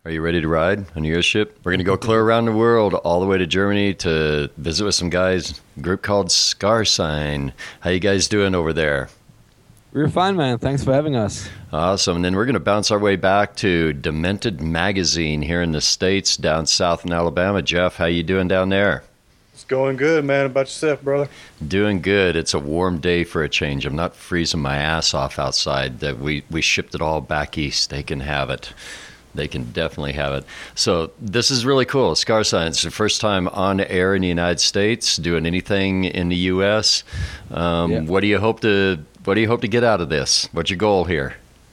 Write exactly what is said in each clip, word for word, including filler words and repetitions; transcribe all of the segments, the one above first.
Are you ready to ride on your ship? We're going to go clear around the world, all the way to Germany to visit with some guys, a group called Scarsign. How you guys doing over there? We're fine, man. Thanks for having us. Awesome. And then we're going to bounce our way back to Demented Magazine here in the States, down south in Alabama. Jeff, how you doing down there? It's going good, man. How about yourself, brother? Doing good. It's a warm day for a change. I'm not freezing my ass off outside. That we, we shipped it all back east. They can have it. They can definitely have it. So this is really cool. Scarsign, it's the first time on air in the United States, doing anything in the U S. Um, yeah. What do you hope to What do you hope to get out of this? What's your goal here?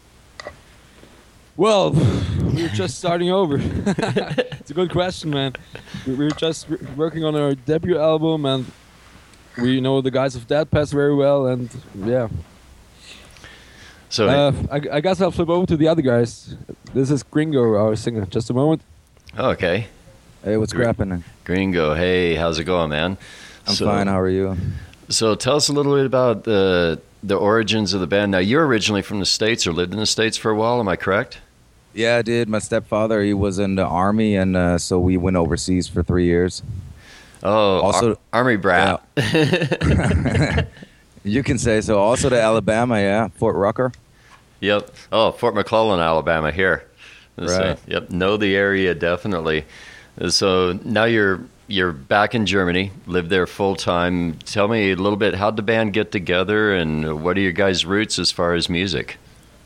Well, we're just starting over. It's a good question, man. We're just working on our debut album, and we know the guys of Dead Pass very well, and yeah. So uh, I, I guess I'll flip over to the other guys. This is Gringo, our singer. Just a moment. Okay. Hey, what's crapping? Gringo, hey, how's it going, man? I'm so, fine. How are you? So tell us a little bit about the the origins of the band. Now, you're originally from the States or lived in the States for a while. Am I correct? Yeah, I did. My stepfather, he was in the Army, and uh, so we went overseas for three years. Oh, also Ar- Army brat. Yeah. You can say so. Also to Alabama, yeah, Fort Rucker. Yep. Oh, Fort McClellan, Alabama, here. Right. So, yep. Know the area, definitely. So now you're you're back in Germany, live there full time. Tell me a little bit, how'd the band get together, and what are your guys' roots as far as music?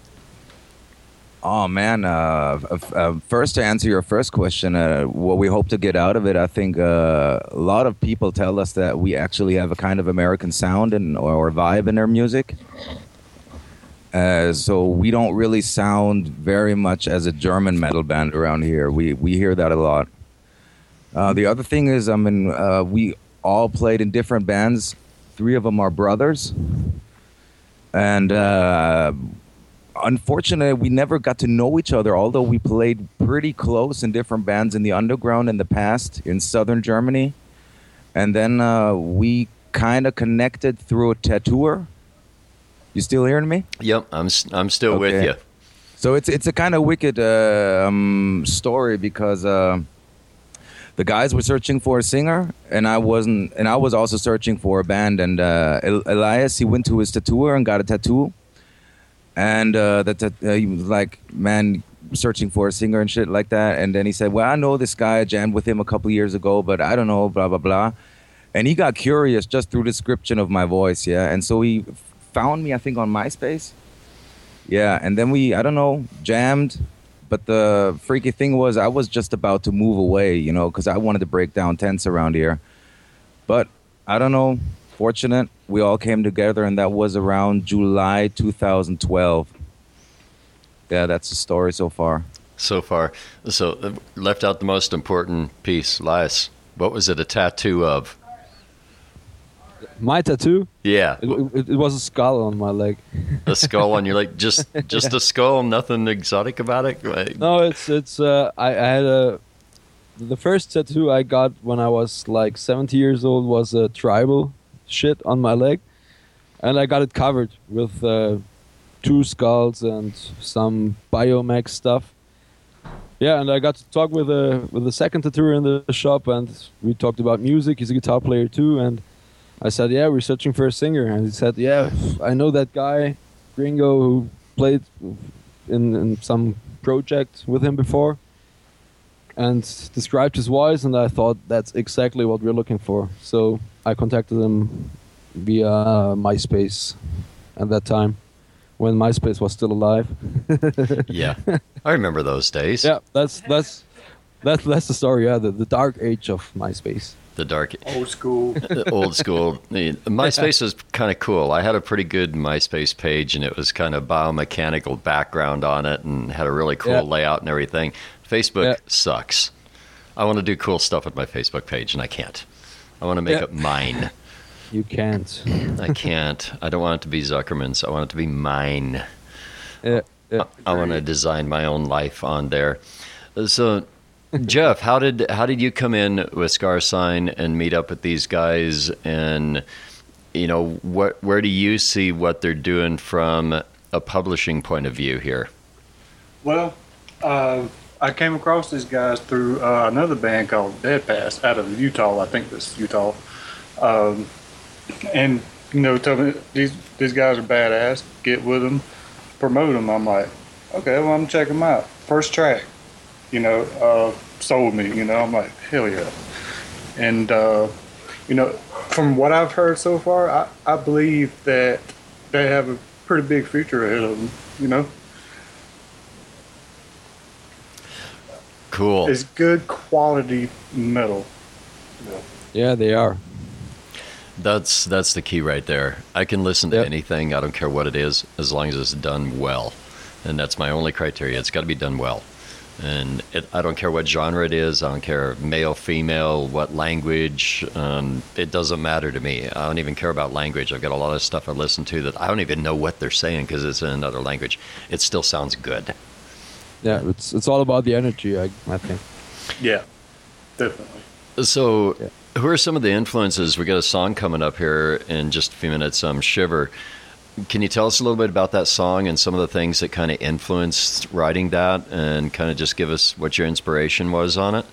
Oh, man. Uh, uh, first, to answer your first question, uh, what we hope to get out of it, I think uh, a lot of people tell us that we actually have a kind of American sound and or vibe in our music. Uh, so we don't really sound very much as a German metal band around here. We we hear that a lot. Uh, the other thing is, I mean, uh, we all played in different bands. Three of them are brothers. And uh, unfortunately, we never got to know each other, although we played pretty close in different bands in the underground in the past in southern Germany. And then uh, we kind of connected through a tattooer. You still hearing me? Yep, I'm I'm still okay. with you. So it's it's a kind of wicked uh, um, story because uh, the guys were searching for a singer, and I wasn't, and I was also searching for a band. And uh, Elias, he went to his tattooer and got a tattoo, and uh, that uh, he was like, man, searching for a singer and shit like that. And then he said, well, I know this guy, I jammed with him a couple years ago, but I don't know, blah blah blah. And he got curious just through the description of my voice, yeah, and so he found me, I think, on MySpace. Yeah, and then we, I don't know, jammed. But the freaky thing was I was just about to move away, you know, because I wanted to break down tents around here. But I don't know, fortunate, we all came together, and that was around July two thousand twelve. Yeah, that's the story so far. So far. So uh, left out the most important piece, Elias. What was it a tattoo of? My tattoo? Yeah. It, it, it was a skull on my leg. A skull on your leg? Just just a skull, nothing exotic about it? Like, no, it's, it's, uh, I, I had a, the first tattoo I got when I was like seventy years old was a tribal shit on my leg. And I got it covered with uh, two skulls and some Biomech stuff. Yeah, and I got to talk with a, with a second tattooer in the shop, and we talked about music. He's a guitar player too, and I said, yeah, we're searching for a singer. And he said, yeah, I know that guy, Gringo, who played in, in some project with him before, and described his voice, and I thought that's exactly what we're looking for. So I contacted him via uh, MySpace at that time, when MySpace was still alive. Yeah, I remember those days. Yeah, that's that's that's, that's the story, yeah, the, the dark age of MySpace. The dark old school, old school. MySpace was kind of cool. I had a pretty good MySpace page, and it was kind of biomechanical background on it, and had a really cool yeah. layout and everything. Facebook yeah. sucks. I want to do cool stuff with my Facebook page, and I can't. I want to make yeah. it mine. You can't. I can't. I don't want it to be Zuckerman's. I want it to be mine. Yeah. yeah. I, I want to design my own life on there. So. Jeff, how did how did you come in with Scarsign and meet up with these guys? And you know, what where do you see what they're doing from a publishing point of view here? Well, uh, I came across these guys through uh, another band called Dead Pass out of Utah. I think that's Utah. Um, and you know, told me these these guys are badass. Get with them, promote them. I'm like, okay, well, I'm checking them out. First track, you know, uh, sold me. You know, I'm like, hell yeah. And uh, you know, from what I've heard so far, I, I believe that they have a pretty big future ahead of them. You know. Cool. It's good quality metal. Yeah. Yeah, they are. That's that's the key right there. I can listen to Yep. anything. I don't care what it is, as long as it's done well, and that's my only criteria. It's got to be done well, and it, I don't care what genre it is. I don't care male, female, what language. Um, it doesn't matter to me. I don't even care about language. I've got a lot of stuff I listen to that I don't even know what they're saying because it's in another language. It still sounds good. Yeah, it's it's all about the energy. I I think. Yeah, definitely. So, Yeah. who are some of the influences? We got a song coming up here in just a few minutes. Um, Shiver. Can you tell us a little bit about that song and some of the things that kind of influenced writing that, and kind of just give us what your inspiration was on it?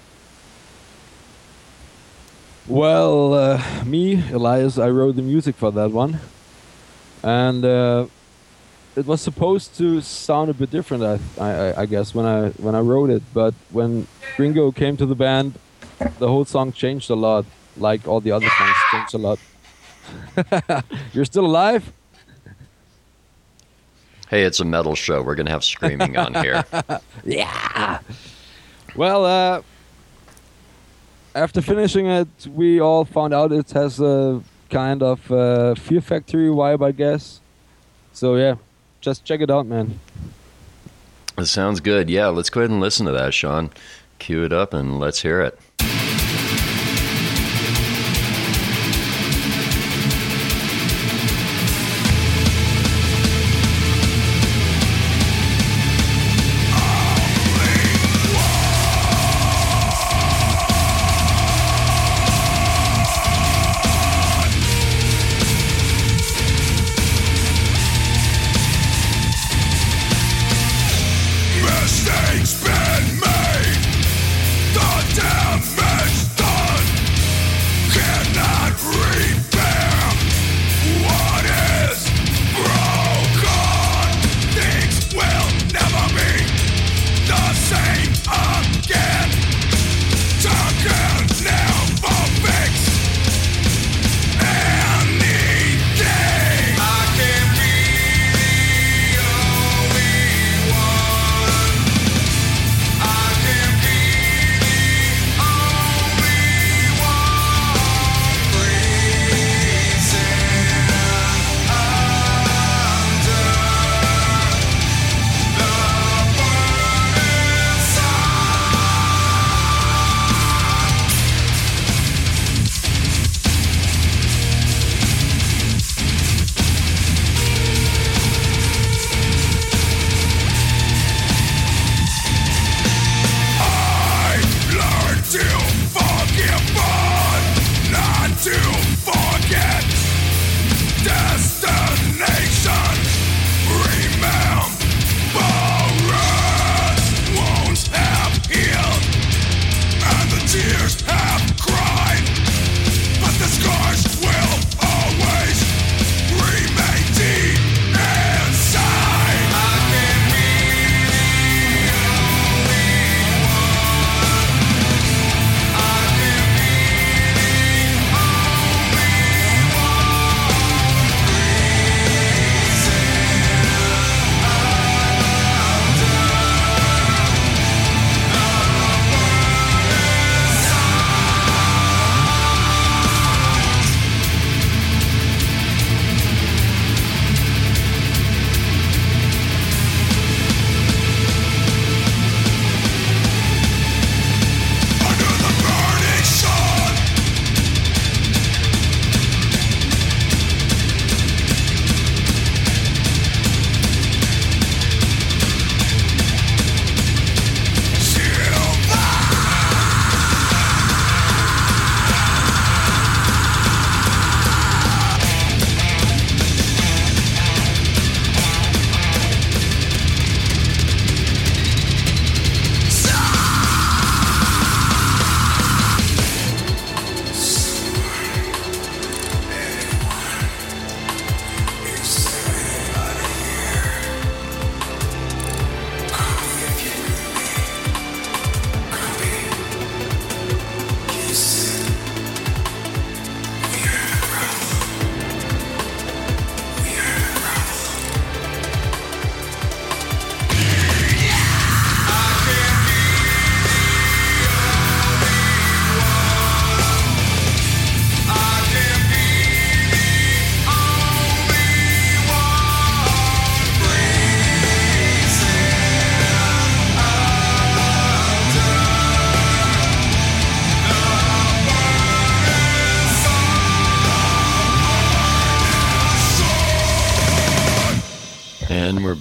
Well, uh, me, Elias, I wrote the music for that one, and uh, it was supposed to sound a bit different. I, I, I guess when I when I wrote it, but when Gringo came to the band, the whole song changed a lot. Like all the other songs changed a lot. You're still alive? Hey, it's a metal show. We're gonna have screaming on here. Yeah. Well, uh, after finishing it, we all found out it has a kind of uh, Fear Factory vibe, I guess. So yeah, just check it out, man. It sounds good. Yeah, let's go ahead and listen to that, Sean. Cue it up and let's hear it. Mistakes been made. The damage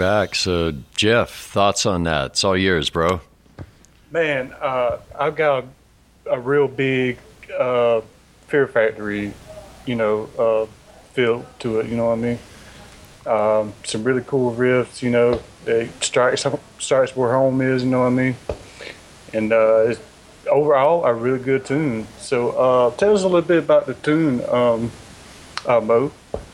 back. So, Jeff, thoughts on that? It's all yours, bro. Man, uh, I've got a, a real big uh, Fear Factory, you know, uh, feel to it. You know what I mean? Um, some really cool riffs. You know, it starts starts where home is. You know what I mean? And uh, it's overall a really good tune. So, uh, tell us a little bit about the tune, um, uh, Mo.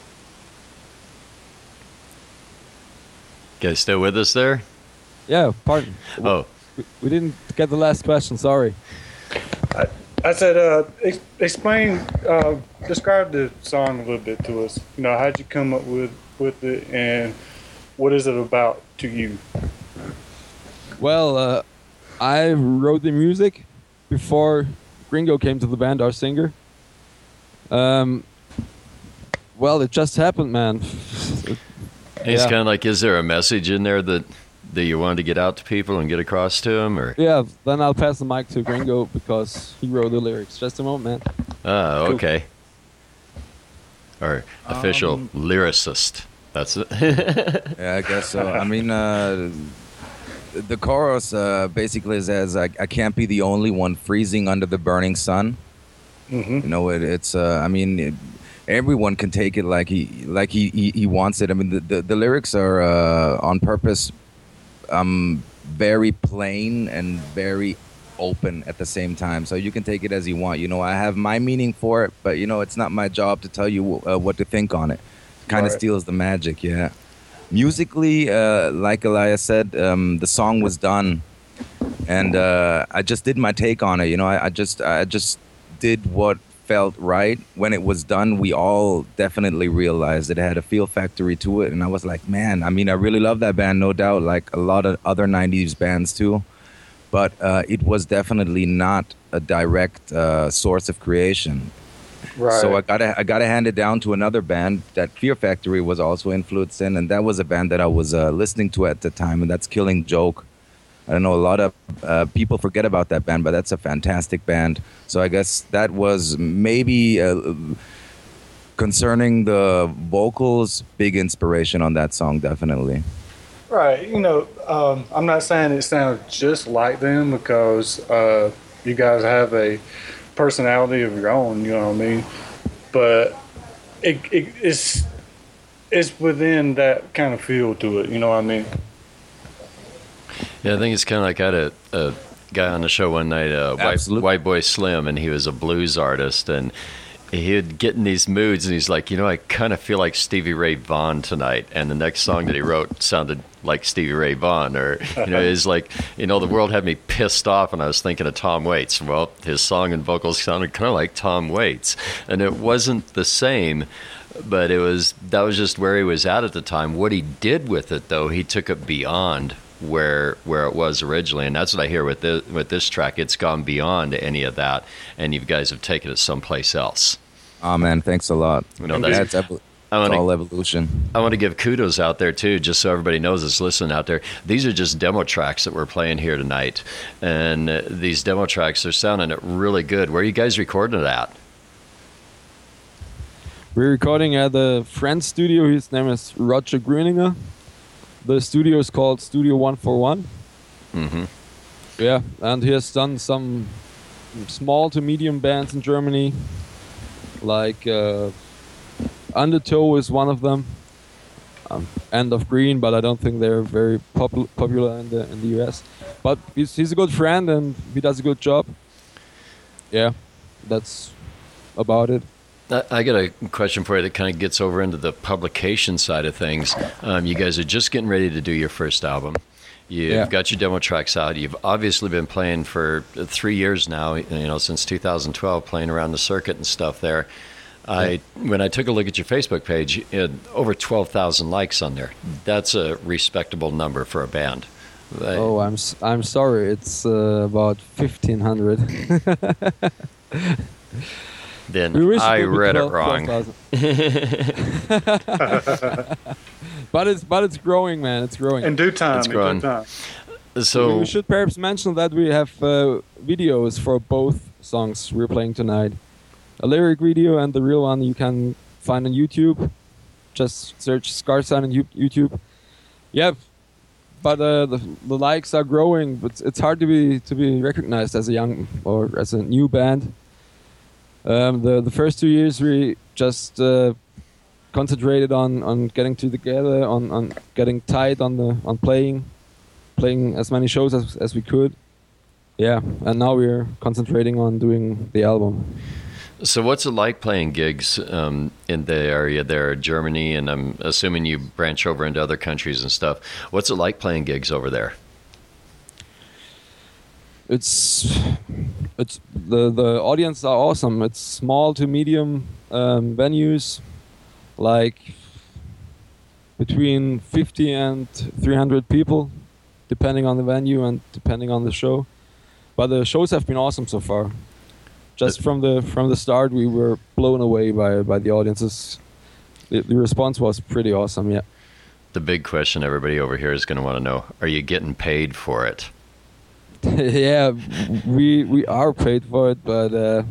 You guys still with us there? Yeah, pardon. Oh. We, we didn't get the last question, sorry. I, I said, uh, ex- explain, uh, describe the song a little bit to us. You know, how'd you come up with, with it, and what is it about to you? Well, uh, I wrote the music before Gringo came to the band, our singer. Um, well, it just happened, man. It's Yeah. kind of like, is there a message in there that, that you wanted to get out to people and get across to them? Or? Yeah, then I'll pass the mic to Gringo because he wrote the lyrics. Just a moment, man. Ah, Cool. okay. Or official Um, lyricist. That's it. Yeah, I guess so. I mean, uh, the chorus uh, basically says, I, I can't be the only one freezing under the burning sun. Mm-hmm. You know, it, it's, uh, I mean, it, everyone can take it like he like he, he, he wants it. I mean, the, the, the lyrics are uh, on purpose um, very plain and very open at the same time. So you can take it as you want. You know, I have my meaning for it, but, you know, it's not my job to tell you uh, what to think on it. Kind of Right. steals the magic, yeah. Musically, uh, like Elias said, um, the song was done, and uh, I just did my take on it. You know, I, I just I just did what felt right. When it was done, we all definitely realized it had a feel factory to it, and I was like, man, I mean, I really love that band, no doubt, like a lot of other nineties bands too. But uh, it was definitely not a direct uh, source of creation. Right. So I gotta I gotta hand it down to another band that Fear Factory was also influenced in, and that was a band that I was uh, listening to at the time, and that's Killing Joke. I don't know, a lot of uh, people forget about that band, but that's a fantastic band. So I guess that was maybe uh, concerning the vocals, big inspiration on that song, definitely. Right. You know, um, I'm not saying it sounds just like them because uh, you guys have a personality of your own, you know what I mean? But it, it it's it's within that kind of feel to it, you know what I mean? Yeah, I think it's kind of like I had a, a guy on the show one night, uh, White, Absolutely. White Boy Slim, and he was a blues artist, and he'd get in these moods, and he's like, you know, I kind of feel like Stevie Ray Vaughan tonight, and the next song that he wrote sounded like Stevie Ray Vaughan, or, you know, it's like, you know, the world had me pissed off, and I was thinking of Tom Waits. Well, his song and vocals sounded kind of like Tom Waits, and it wasn't the same, but it was, that was just where he was at at the time. What he did with it, though, he took it beyond where where it was originally, and that's what I hear with this, with this track. It's gone beyond any of that, and you guys have taken it someplace else. Oh man, thanks a lot. You know, Yeah, that's- it's, evol- I it's wanna- all evolution. I want to give kudos out there too, just so everybody knows that's listening out there. These are just demo tracks that we're playing here tonight, and uh, these demo tracks are sounding really good. Where are you guys recording it at? We're recording at the friend studio. His name is Roger Gruninger. The studio is called Studio one forty-one. Mm-hmm. Yeah, and he has done some small to medium bands in Germany, like uh, Undertow is one of them. Um, End of Green, but I don't think they're very popul- popular in the in the U S. But he's he's a good friend and he does a good job. Yeah, that's about it. I I got a question for you that kind of gets over into the publication side of things. Um, you guys are just getting ready to do your first album. You've Yeah. got your demo tracks out. You've obviously been playing for three years now, you know, since two thousand twelve, playing around the circuit and stuff there. I When I took a look at your Facebook page, you had over twelve thousand likes on there. That's a respectable number for a band. I- Oh, I'm s- I'm sorry. It's uh, about fifteen hundred. Then We wish it I would be read it twelve- wrong. twelve thousand. But it's but it's growing, man. It's growing. In due time, It's in growing. due time. So we should perhaps mention that we have uh, videos for both songs we're playing tonight. A lyric video and the real one you can find on YouTube. Just search Scar Sign on You- YouTube. Yeah, but uh, the the likes are growing. But it's hard to be to be recognized as a young or as a new band. Um, the the first two years we just uh, concentrated on, on getting together, on, on getting tight on the on playing, playing as many shows as as we could. Yeah, and now we're concentrating on doing the album. So what's it like playing gigs um, in the area there, Germany, and I'm assuming you branch over into other countries and stuff. What's it like playing gigs over there? It's it's the the audience are awesome. It's small to medium um, venues, like between fifty and three hundred people, depending on the venue and depending on the show. But the shows have been awesome so far. Just from the from the start, we were blown away by by the audiences. The, the response was pretty awesome. Yeah. The big question everybody over here is going to want to know: are you getting paid for it? Yeah, we we are paid for it, but uh,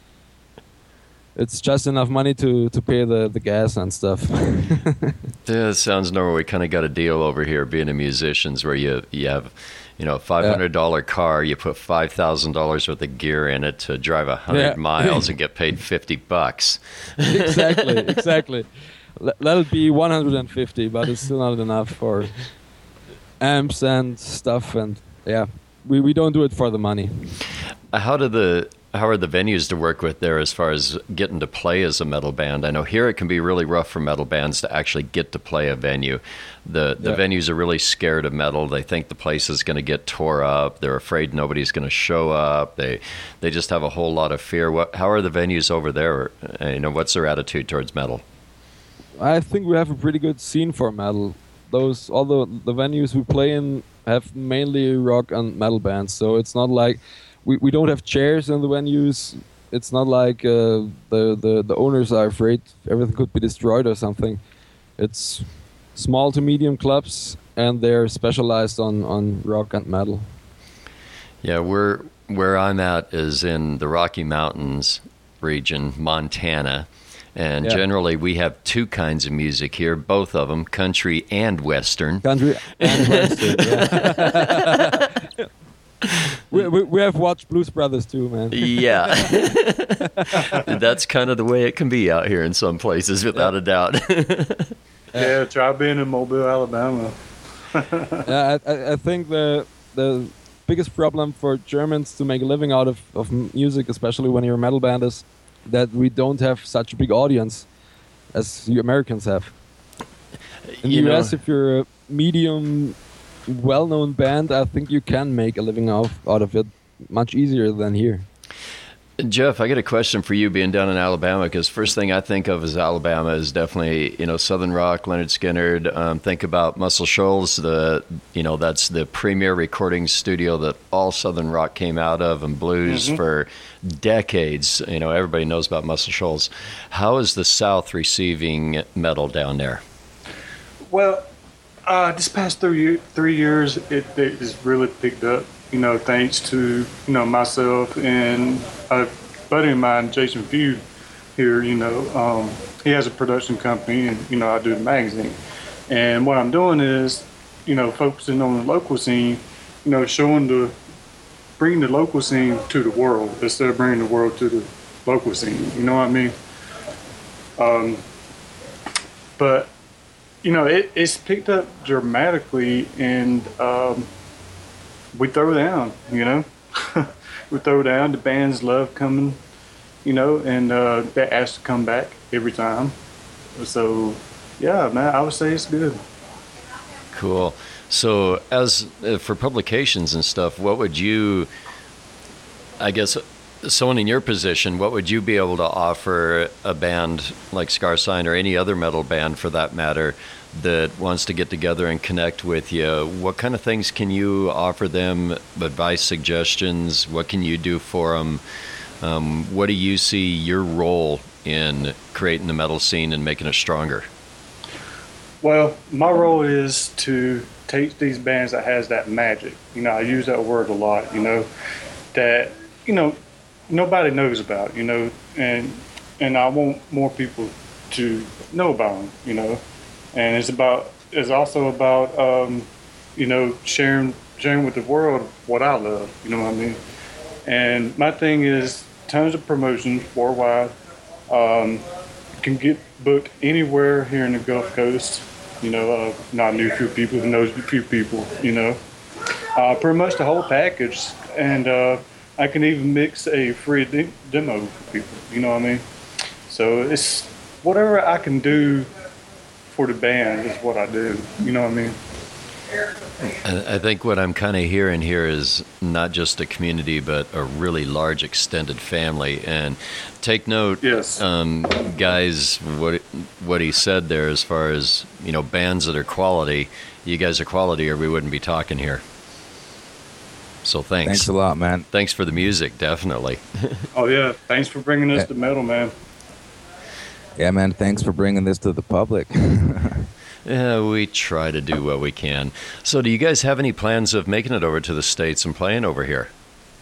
it's just enough money to, to pay the, the gas and stuff. Yeah, it sounds normal. We kind of got a deal over here, being a musicians, where you you have, you know, a five hundred dollar yeah. car, you put five thousand dollars worth of gear in it to drive a hundred yeah. miles and get paid fifty bucks. Exactly, exactly. L- that'll be one hundred and fifty, but it's still not enough for amps and stuff, and yeah. We we don't do it for the money. How do the how are the venues to work with there as far as getting to play as a metal band? I know here it can be really rough for metal bands to actually get to play a venue. The the yeah. venues are really scared of metal. They think the place is going to get tore up. They're afraid nobody's going to show up. They they just have a whole lot of fear. What how are the venues over there? You know, what's their attitude towards metal? I think we have a pretty good scene for metal. Those all the the venues we play in have mainly rock and metal bands, so it's not like we, we don't have chairs in the venues. It's not like uh, the, the the owners are afraid everything could be destroyed or something. It's small to medium clubs, and they're specialized on, on rock and metal. Yeah, we're where I'm at is in the Rocky Mountains region, Montana. And yeah. generally, we have two kinds of music here, both of them, country and western. Country and western, yeah. we, we, we have watched Blues Brothers too, man. Yeah. That's kind of the way it can be out here in some places, without yeah. a doubt. Yeah, try being in Mobile, Alabama. Yeah, I, I think the the biggest problem for Germans to make a living out of, of music, especially when you're a metal band, is that we don't have such a big audience as you Americans have. In you the U S, know, if you're a medium, well-known band, I think you can make a living out, out of it much easier than here. Jeff, I got a question for you, being down in Alabama, because first thing I think of as Alabama is definitely, you know, Southern rock, Leonard Skinner. Um, think about Muscle Shoals, the, you know, that's the premier recording studio that all Southern rock came out of, and blues mm-hmm. for decades. You know, everybody knows about Muscle Shoals. How is the South receiving metal down there? Well, uh, this past three three years, it, it has really picked up. You know, thanks to, you know, myself and a buddy of mine, Jason Few, here, you know, um, he has a production company, and, you know, I do the magazine. And what I'm doing is, you know, focusing on the local scene, you know, showing the, bringing the local scene to the world instead of bringing the world to the local scene. You know what I mean? Um, but, you know, it, it's picked up dramatically, and, um, we throw down, you know. We throw down. The bands love coming, you know, and uh, they ask to come back every time. So, yeah, man, I would say it's good. Cool. So, as uh, for publications and stuff, what would you, I guess, someone in your position, what would you be able to offer a band like Scarsign, or any other metal band for that matter, that wants to get together and connect with you? What kind of things can you offer them? Advice, suggestions? What can you do for them? Um, what do you see your role in creating the metal scene and making it stronger? Well, my role is to take these bands that has that magic. You know, I use that word a lot, you know, that, you know, nobody knows about, you know, and and I want more people to know about them, you know. And it's about is also about um, you know sharing sharing with the world what I love. You know what I mean? And my thing is tons of promotions worldwide. Um, can get booked anywhere here in the Gulf Coast. You know, uh, not knew a few people, who knows a few people. You know, uh, pretty much the whole package. And uh, I can even mix a free de- demo for people. You know what I mean? So it's whatever I can do for the band is what I do. You know what I mean? I I think what I'm kind of hearing here is not just a community, but a really large extended family. And take note, Yes. um, guys, what what he said there, as far as you know, bands that are quality. You guys are quality, or we wouldn't be talking here. So thanks. Thanks a lot, man. Thanks for the music, definitely. Oh yeah. Thanks for bringing us Yeah. to metal, man. Yeah, man. Thanks for bringing this to the public. Yeah, we try to do what we can. So, do you guys have any plans of making it over to the States and playing over here?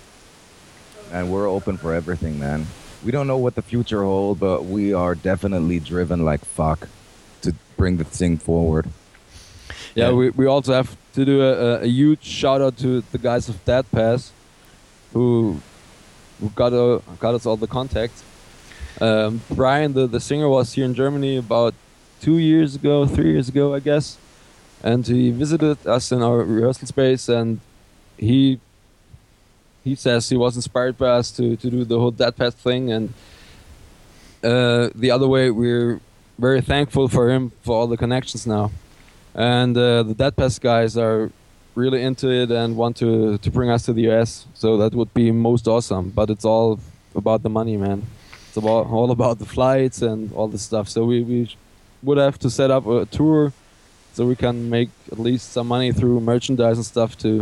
And we're open for everything, man. We don't know what the future holds, but we are definitely driven like fuck to bring the thing forward. Yeah, Yeah. we, we also have to do a, a huge shout out to the guys of Dead Pass, who who got uh, got us all the contacts. Um, Brian, the, the singer, was here in Germany about two years ago, three years ago, I guess, and he visited us in our rehearsal space, and he he says he was inspired by us to, to do the whole Dead Pass thing, and uh, the other way, we're very thankful for him for all the connections now. And uh, the Dead Pass guys are really into it and want to, to bring us to the U S. So that would be most awesome. But it's all about the money, man. It's about all about the flights and all this stuff. So we, we would have to set up a tour so we can make at least some money through merchandise and stuff to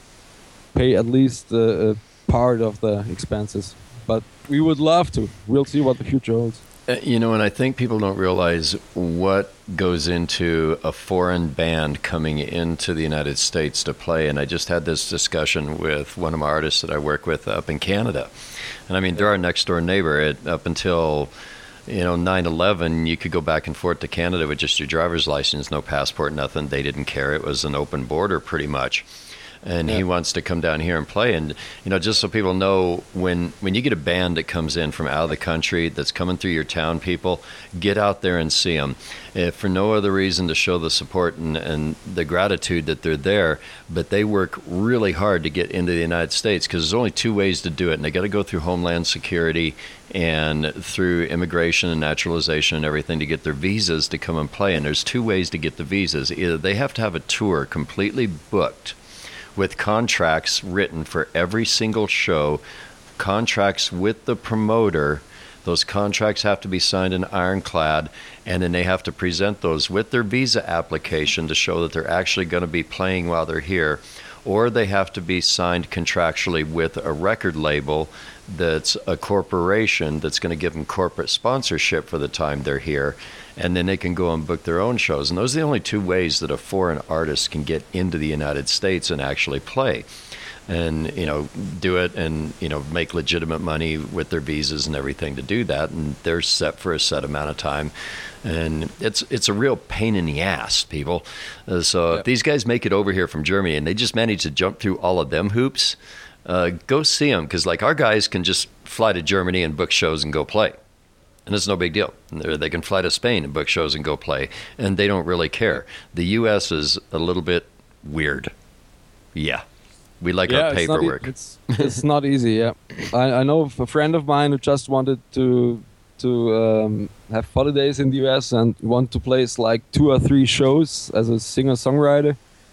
pay at least a, a part of the expenses. But we would love to. We'll see what the future holds. Uh, You know, and I think people don't realize what goes into a foreign band coming into the United States to play. And I just had this discussion with one of my artists that I work with up in Canada. And I mean, they're our next door neighbor. It, up until, you know, nine eleven, you could go back and forth to Canada with just your driver's license, no passport, nothing. They didn't care. It was an open border pretty much. And he Yeah. wants to come down here and play. And, you know, just so people know, when, when you get a band that comes in from out of the country that's coming through your town, people, get out there and see them. If for no other reason to show the support and, and the gratitude that they're there, but they work really hard to get into the United States, because there's only two ways to do it. And they got to go through Homeland Security and through immigration and naturalization and everything to get their visas to come and play. And there's two ways to get the visas. Either they have to have a tour completely booked with contracts written for every single show, contracts with the promoter. Those contracts have to be signed in ironclad, and then they have to present those with their visa application to show that they're actually going to be playing while they're here. Or they have to be signed contractually with a record label that's a corporation that's going to give them corporate sponsorship for the time they're here. And then they can go and book their own shows. And those are the only two ways that a foreign artist can get into the United States and actually play. And, you know, do it and, you know, make legitimate money with their visas and everything to do that. And they're set for a set amount of time. And it's it's a real pain in the ass, people. Uh, so Yeah. if these guys make it over here from Germany and they just manage to jump through all of them hoops, uh, go see them. Because, like, our guys can just fly to Germany and book shows and go play. And it's no big deal. They're- They can fly to Spain and book shows and go play. And they don't really care. The U S is a little bit weird. Yeah. We like our it's not, e- paperwork. it's it's not easy. Yeah, I, I know of a friend of mine who just wanted to to um, have holidays in the U S and want to place like two or three shows as a singer songwriter,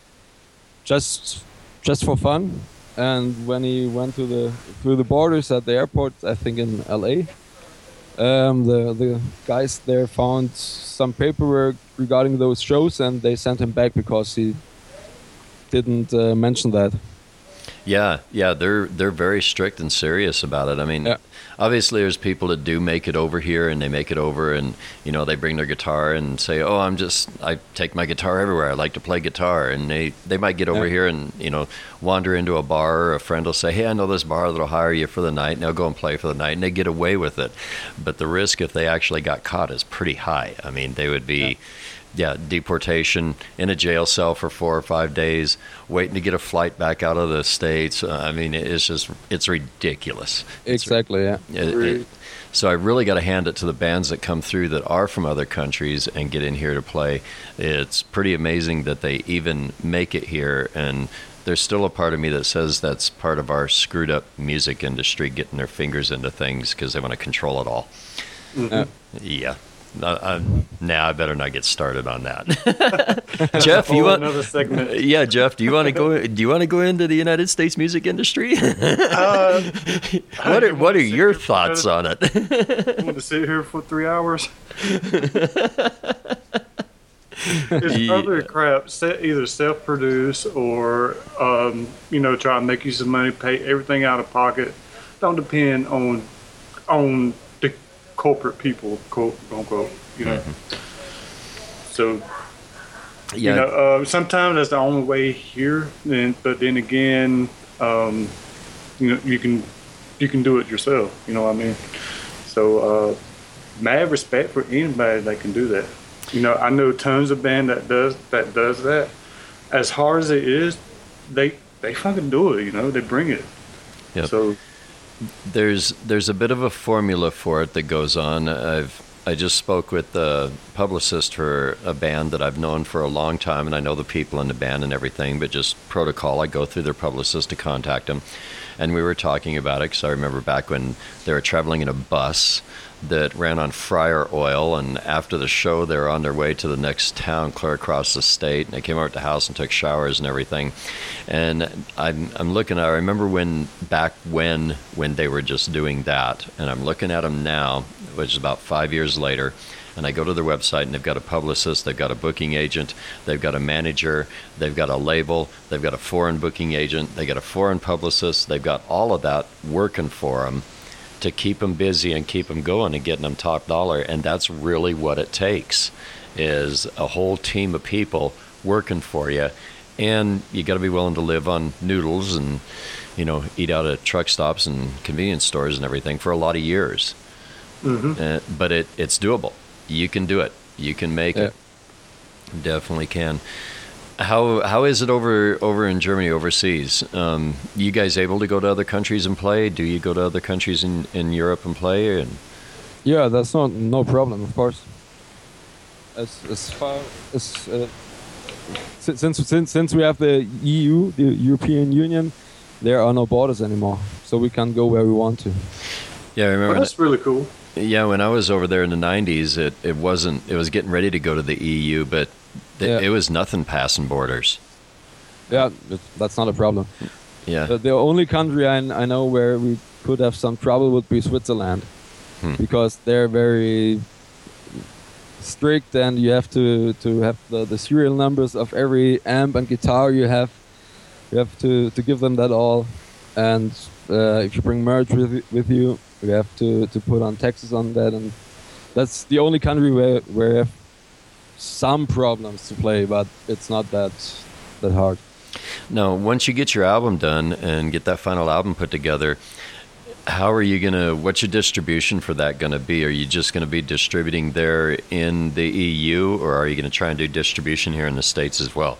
just just for fun. And when he went to the through the borders at the airport, I think in L A, um, the the guys there found some paperwork regarding those shows, and they sent him back because he didn't uh, mention that. Yeah, yeah, they're they're very strict and serious about it. I mean, Yeah. obviously, there's people that do make it over here, and they make it over, and you know, they bring their guitar and say, "Oh, I'm just I take my guitar everywhere. I like to play guitar." And they they might get over Yeah. here and you know wander into a bar, or a friend will say, "Hey, I know this bar that'll hire you for the night," and they'll go and play for the night, and they get away with it. But the risk if they actually got caught is pretty high. I mean, they would be. yeah, deportation in a jail cell for four or five days, waiting to get a flight back out of the States. Uh, I mean, it's just, it's ridiculous. Exactly, yeah. It, it, so I really got to hand it to the bands that come through that are from other countries and get in here to play. It's pretty amazing that they even make it here, and there's still a part of me that says that's part of our screwed up music industry getting their fingers into things because they want to control it all. Mm-hmm. Uh, yeah. Uh, uh, now I better not get started on that. Jeff, you want another segment? Yeah, Jeff, do you want to go? Do you want to go into the United States music industry? uh, what are What are your thoughts on it? I want to sit here for three hours. It's Yeah. other crap. Either self-produce or um, you know, try and make you some money, pay everything out of pocket. Don't depend on on. corporate people, quote unquote, you know. Mm-hmm. So, yeah. you know, uh, sometimes that's the only way here. Then, but then again, um, you know, you can you can do it yourself. You know what I mean? So, uh, mad respect for anybody that can do that. You know, I know tons of band that does that does that. As hard as it is, they they fucking do it. You know, they bring it. Yep. So. There's there's a bit of a formula for it that goes on. I've I just spoke with the publicist for a band that I've known for a long time, and I know the people in the band and everything, but just protocol, I go through their publicist to contact them. And we were talking about it because I remember back when they were traveling in a bus that ran on fryer oil, and after the show they were on their way to the next town clear across the state, and they came over to the house and took showers and everything. And I'm, I'm looking at, I remember when back when when they were just doing that, and I'm looking at them now, which is about five years later, and I go to their website and they've got a publicist, they've got a booking agent, they've got a manager, they've got a label, they've got a foreign booking agent, they've got a foreign publicist, they've got all of that working for them to keep them busy and keep them going and getting them top dollar. And that's really what it takes, is a whole team of people working for you. And you got to be willing to live on noodles and, you know, eat out at truck stops and convenience stores and everything for a lot of years. Mm-hmm. Uh, but it it's doable. You can do it. You can make yeah. it. Definitely can. How how is it over over in Germany, overseas? Um, you guys able to go to other countries and play? Do you go to other countries in, in Europe and play? And yeah, that's not no problem, of course. As as far as uh, since since since we have the E U, the European Union, there are no borders anymore, so we can go where we want to. Yeah, I remember. Well, that's really cool. Yeah, when I was over there in the nineties, it, it wasn't. It was getting ready to go to the E U, but th- yeah. it was nothing passing borders. Yeah, that's not a problem. Yeah. But the only country I, I know where we could have some trouble would be Switzerland, hmm. because they're very strict, and you have to to have the, the serial numbers of every amp and guitar you have. You have to, to give them that all, and uh, if you bring merch with with you, you have to, to put on taxes on that, and that's the only country where where you have some problems to play, but it's not that that hard. No, once you get your album done and get that final album put together, how are you gonna? What's your distribution for that gonna be? Are you just gonna be distributing there in the E U, or are you gonna try and do distribution here in the States as well?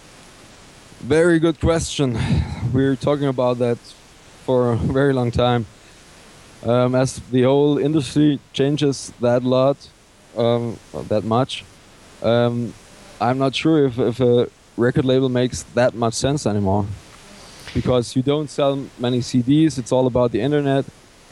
Very good question. We're talking about that for a very long time. Um, as the whole industry changes that lot, um, that much, um, I'm not sure if, if a record label makes that much sense anymore. Because you don't sell many C Ds, it's all about the internet.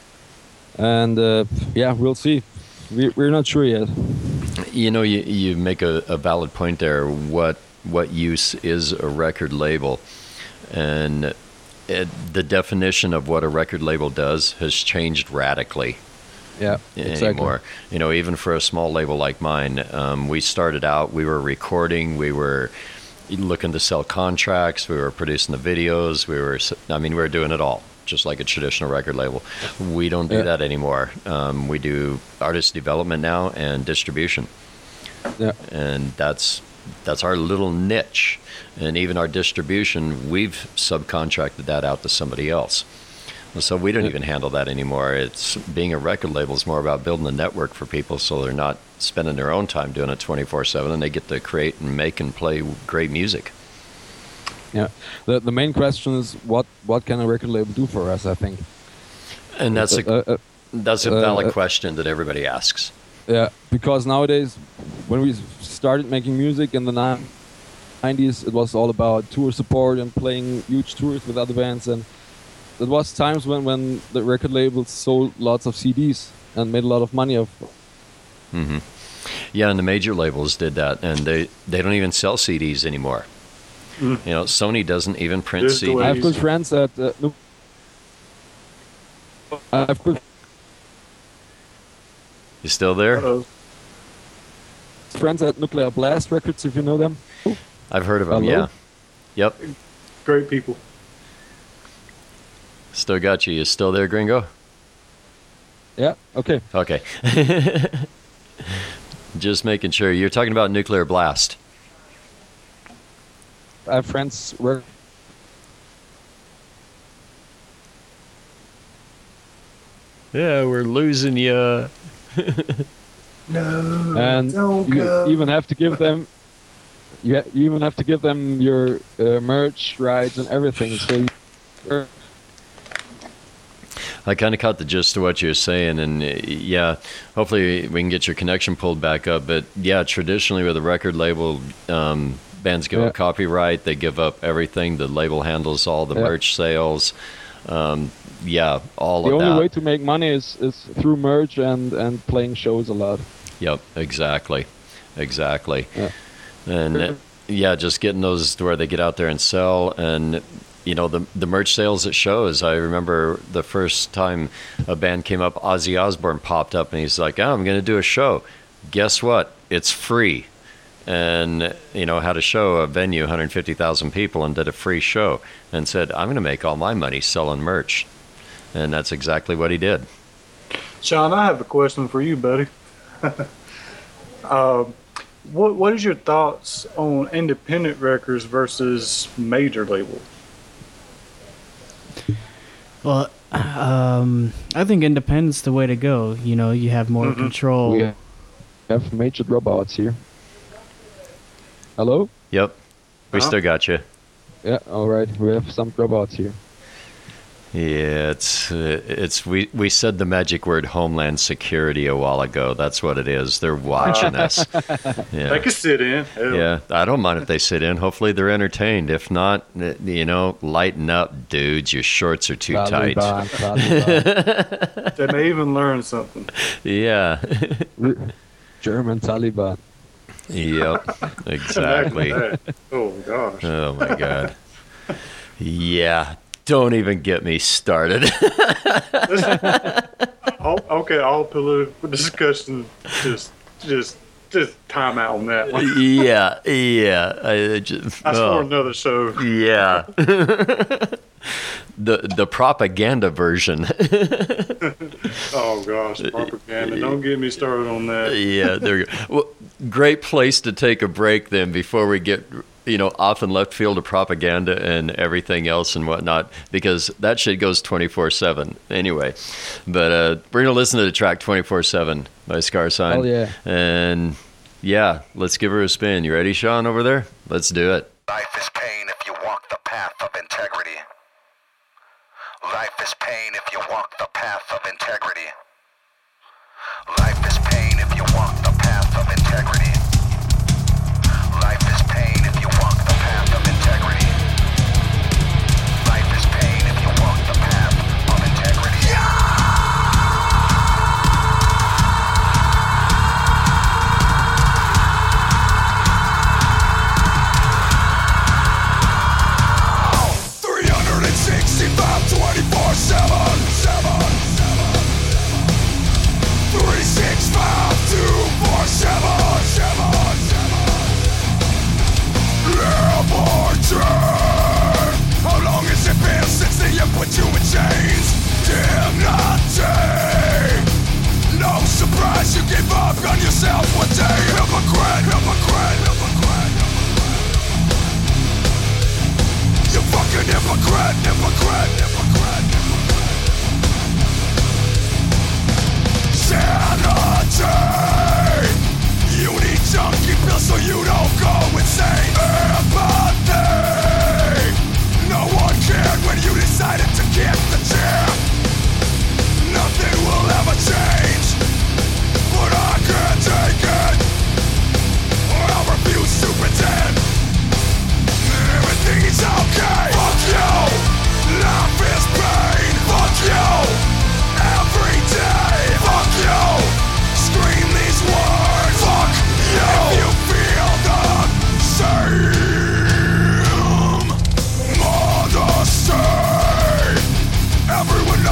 And uh, yeah, we'll see. We, we're not sure yet. You know, you, you make a, a valid point there. What what use is a record label? And it, the definition of what a record label does has changed radically. Yeah, exactly. Anymore. You know, even for a small label like mine, um, we started out, we were recording, we were looking to sell contracts, we were producing the videos, we were, I mean, we were doing it all, just like a traditional record label. We don't do yeah. that anymore. Um, we do artist development now and distribution. Yeah. And that's that's our little niche. And even our distribution, we've subcontracted that out to somebody else. So we don't even handle that anymore. It's being a record label is more about building a network for people, so they're not spending their own time doing it twenty-four seven, and they get to create and make and play great music. Yeah. The the main question is what what can a record label do for us? I think. And that's a Uh, uh, that's a uh, valid uh, question that everybody asks. Yeah, because nowadays, when we started making music in the nineties, it was all about tour support and playing huge tours with other bands, and there was times when, when the record labels sold lots of C Ds and made a lot of money off. hmm Yeah, and the major labels did that, and they, they don't even sell C Ds anymore. Mm. You know, Sony doesn't even print There's the C Ds. way- I have good friends at uh, no, I have good You still there? Uh-oh. friends at Nuclear Blast Records, if you know them. I've heard of them. Hello? Yeah. Yep. Great people. Still got you. You still there, Gringo? Yeah. Okay. Okay. Just making sure. You're talking about Nuclear Blast. I have friends work. Yeah, we're losing you. No, and don't you go. even have to give them you, ha- you even have to give them your uh, merch rights and everything, so you, I kind of caught the gist of what you're saying, and uh, yeah, hopefully we can get your connection pulled back up. But yeah, traditionally with a record label, um, bands give Yeah. up copyright, they give up everything. The label handles all the Yeah. merch sales. Um, yeah, all the of only that. way to make money is, is through merch and, and playing shows a lot. Yep, exactly, exactly. Yeah. And uh, yeah, just getting those to where they get out there and sell, and you know the the merch sales at shows. I remember the first time a band came up, Ozzy Osbourne popped up, and he's like, "Oh, I'm going to do a show. Guess what? It's free." And you know, had a show, a venue, one hundred fifty thousand people, and did a free show, and said, "I'm going to make all my money selling merch," and that's exactly what he did. Sean, I have a question for you, buddy. um, what What is your thoughts on independent records versus major label? Well, um, I think independent's the way to go. You know, you have more Mhm. control. We have major dropouts here. Hello? Yep, we Uh-huh. still got you. Yeah, all right. We have some dropouts here. Yeah, it's uh, it's we we said the magic word Homeland Security a while ago. That's what it is. They're watching us. They Yeah. can sit in. Hell. Yeah, I don't mind if they sit in. Hopefully they're entertained. If not, uh, you know, lighten up, dudes. Your shorts are too tight. Taliban, Taliban. They may even learn something. Yeah. German Taliban. Yep. Exactly. Oh gosh. Oh my God. Yeah. Don't even get me started. all, okay, all political discussion. Just, just, just time out on that one. yeah. Yeah. I just. That's oh. for another show. Yeah. the the propaganda version. Oh gosh, propaganda. Don't get me started on that. Yeah, there you go. Well, great place to take a break then before we get, you know, off in left field of propaganda and everything else and whatnot, because that shit goes twenty-four seven anyway. But uh, we're going to listen to the track twenty-four seven by Scar Sign. Oh, yeah. And yeah, let's give her a spin. You ready, Sean, over there? Let's do it. Life is pain if you walk the path of integrity. Life is pain if you walk the path of integrity. Life is pain if you walk the path of integrity. Life is pain if you walk the path of integrity. Life is pain if you walk the path of integrity. three sixty-five, twenty-four seven, seven, seven, three sixty-five, two forty-seven, seven, seven. Liberty. How long has it been since they put you in chains? Dignity. No surprise you gave up on yourself one day. Hypocrite, hypocrite, hypocrite. You fucking hypocrite, hypocrite, hypocrite, hypocrite.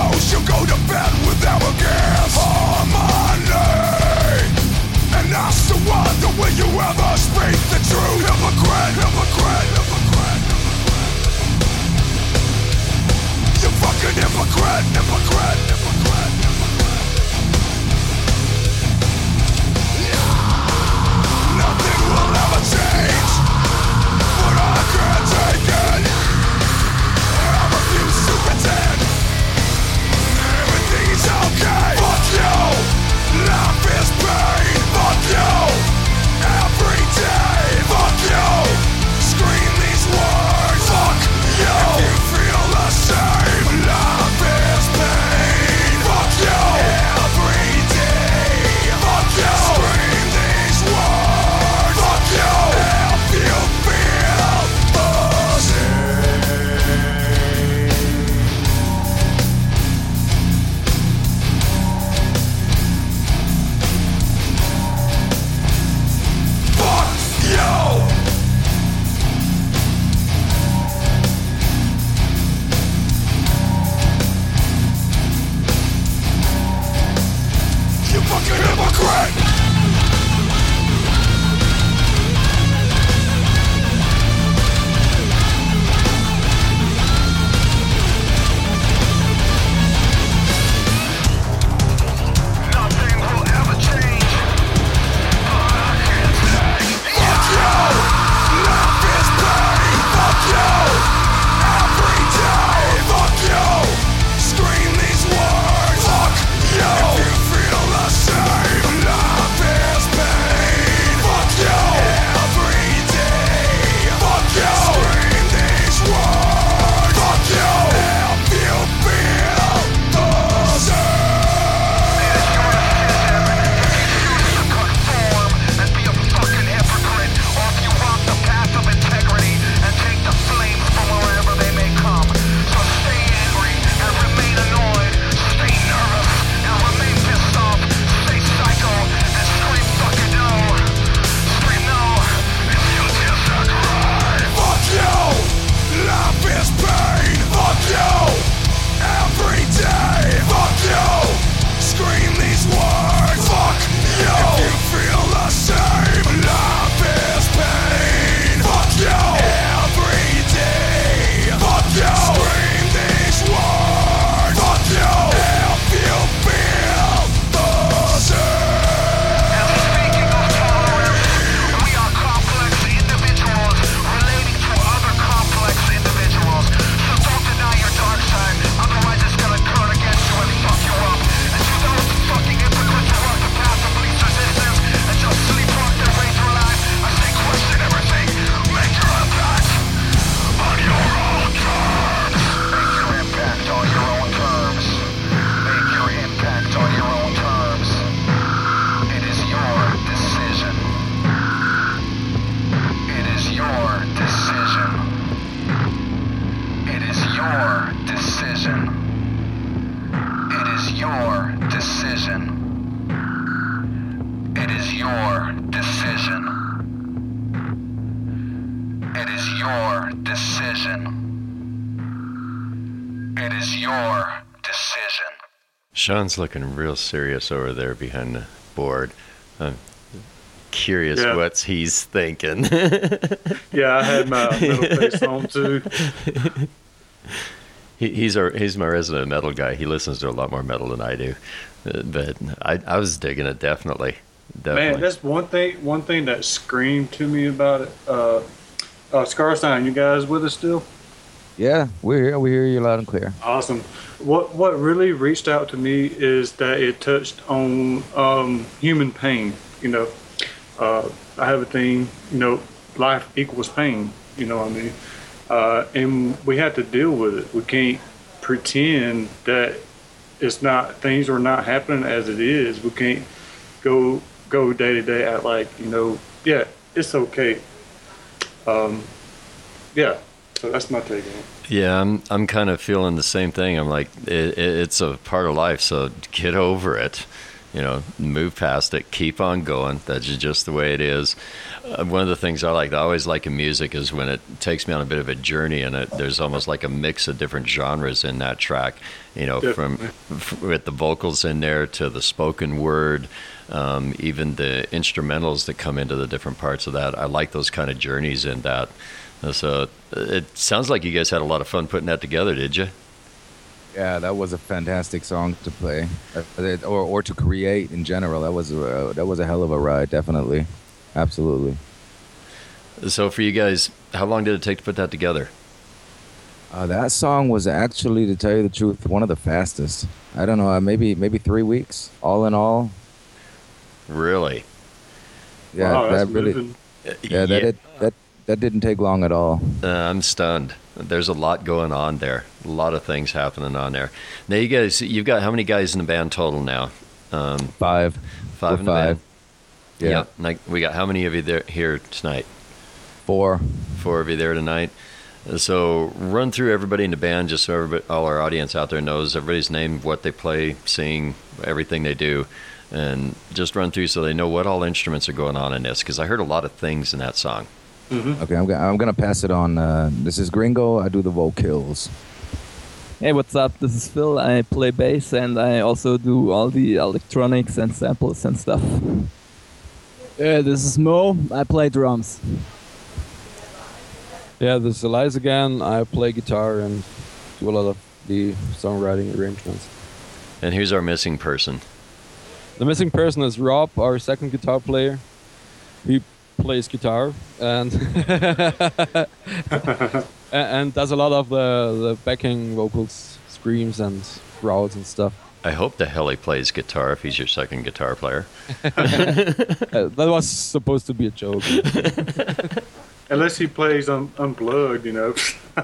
knows you go to bed with arrogance, harmony. And I still wonder, will you ever speak the truth? Hypocrite, hypocrite, hypocrite, hypocrite. You fucking hypocrite, hypocrite, hypocrite, hypocrite. Nothing will ever change, but I can't take it. I refuse to pretend everything is okay. Fuck you, life is pain. Fuck you, every day. Fuck you, scream these words. Fuck you, if you feel the same. Life is pain. Fuck you, every day. Fuck you, scream these words. Fuck you, if you feel the same. Fuck you. You fucking hypocrite. Nothing will ever change, but I can't take. Fuck you, life is pain. Fuck you, every day. Fuck you, scream these words. Fuck you, if you feel the same. Life is pain. Fuck you, every day. Fuck you, scream these words. Fuck you, if you feel the same. Conform and be a fucking hypocrite, or if you walk the path of integrity and take the flames from wherever they may come. So stay angry and remain annoyed, stay nervous and remain pissed off, stay psycho and scream fucking no. Scream no if you disagree. Fuck you, life is pain. Fuck you, every day. Fuck you, scream these words. Fuck you, if you feel the same. Life is pain. Fuck you, every day. Fuck you, scream these words. Fuck you, if you feel the same. And speaking of tolerance, we are complex individuals relating to other complex individuals. So don't deny your dark side, otherwise it's gonna turn against you and fuck you up. And to those fucking hypocrites who walk the path of least resistance and just sleepwalk their way through life, I say question everything, make your impact on your own terms. Make your impact on your own terms. Make your impact on your own terms. It is your decision. It is your decision. It is your decision. It is your decision. It is your decision. It is your decision. It is your decision. Sean's looking real serious over there behind the board. I'm curious Yeah. what he's thinking. Yeah, I had my metal face on too. He, he's our he's my resident metal guy. He listens to a lot more metal than I do, uh, but I I was digging it definitely. Definitely. Man, that's one thing. One thing that screamed to me about it. Uh, uh, Scarstein, you guys with us still? Yeah, we're here. We hear you loud and clear. Awesome. What what really reached out to me is that it touched on um, human pain. You know, uh, I have a thing. You know, life equals pain. You know what I mean? Uh, and we have to deal with it. We can't pretend that it's not. Things are not happening as it is. We can't go go day to day at like you know. Yeah, it's okay. Um, yeah. So that's my take on it. Yeah, I'm I'm kind of feeling the same thing. I'm like, it, it, it's a part of life, so get over it. You know, move past it, keep on going. That's just the way it is. Uh, one of the things I like, I always like in music, is when it takes me on a bit of a journey, and it, there's almost like a mix of different genres in that track. You know, from f- with the vocals in there to the spoken word, um, even the instrumentals that come into the different parts of that. I like those kind of journeys in that. Uh, So it sounds like you guys had a lot of fun putting that together, did you? Yeah, that was a fantastic song to play, uh, or or to create in general. That was a, that was a hell of a ride, definitely, absolutely. So for you guys, how long did it take to put that together? Uh, that song was actually, to tell you the truth, one of the fastest. I don't know, uh, maybe maybe three weeks, all in all. Really? Yeah, Wow, that that's really. moving. Yeah, that it, that that didn't take long at all. Uh, I'm stunned. There's a lot going on there. A lot of things happening on there. Now, you guys, you've got how many guys in the band total now? Um, Five. five We're in the five. band. Yeah. Yep. Like, we got how many of you there here tonight? Four. Four of you there tonight. Uh, So run through everybody in the band, just so everybody, all our audience out there knows everybody's name, what they play, sing, everything they do, and just run through so they know what all instruments are going on in this. Because I heard a lot of things in that song. Okay, I'm gonna I'm gonna pass it on. Uh, this is Gringo. I do the vocals. Hey, what's up? This is Phil. I play bass and I also do all the electronics and samples and stuff. Yeah, this is Mo. I play drums. Yeah, this is Elias again. I play guitar and do a lot of the songwriting arrangements. And here's our missing person. The missing person is Rob, our second guitar player. He plays guitar and and and does a lot of the, the backing vocals, screams and growls and stuff. I hope the hell he plays guitar if he's your second guitar player. Uh, that was supposed to be a joke. Unless he plays un- unplugged, you know.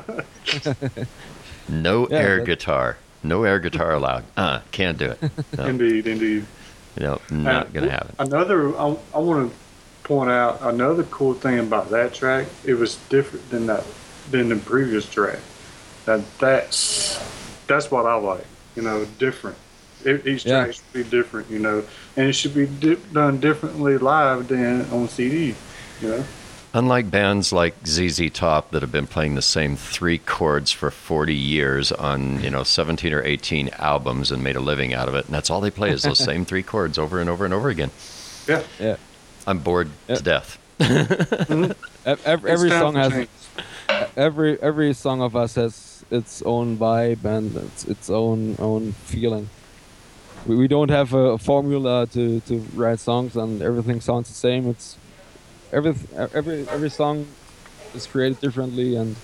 No Yeah, air that- guitar. No air guitar allowed. Uh, can't do it. No, Indeed, indeed. no not Uh, going to happen. Another, I, I want to point out another cool thing about that track. It was different than that than the previous track. Now that's that's what I like. You know, different. It, each Yeah. track should be different. You know, and it should be di- done differently live than on C D. You know. Unlike bands like Z Z Top that have been playing the same three chords for forty years on, you know, seventeen or eighteen albums and made a living out of it, and that's all they play is those same three chords over and over and over again. Yeah. Yeah. I'm bored Yeah. to death. Ev- Every, It's every time song for has change. every every song of us has its own vibe and its, its own own feeling. We, we don't have a formula to, to write songs and everything sounds the same. It's every every every song is created differently and